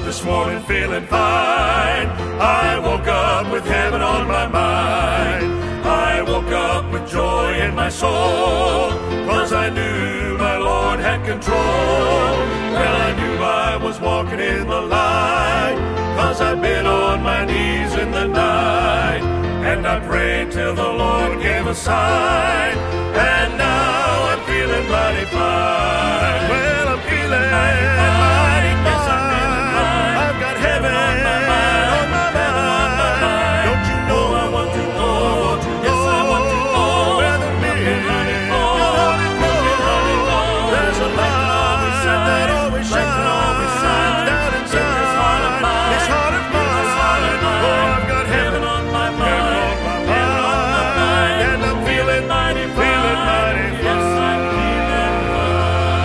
this morning feeling fine. I woke up with heaven on my mind. I woke up with joy in my soul, 'cause I knew my Lord had control. Well, I knew I was walking in the light, 'cause I've been on my knees in the night, and I prayed till the Lord gave a sign, and now I'm feeling mighty fine.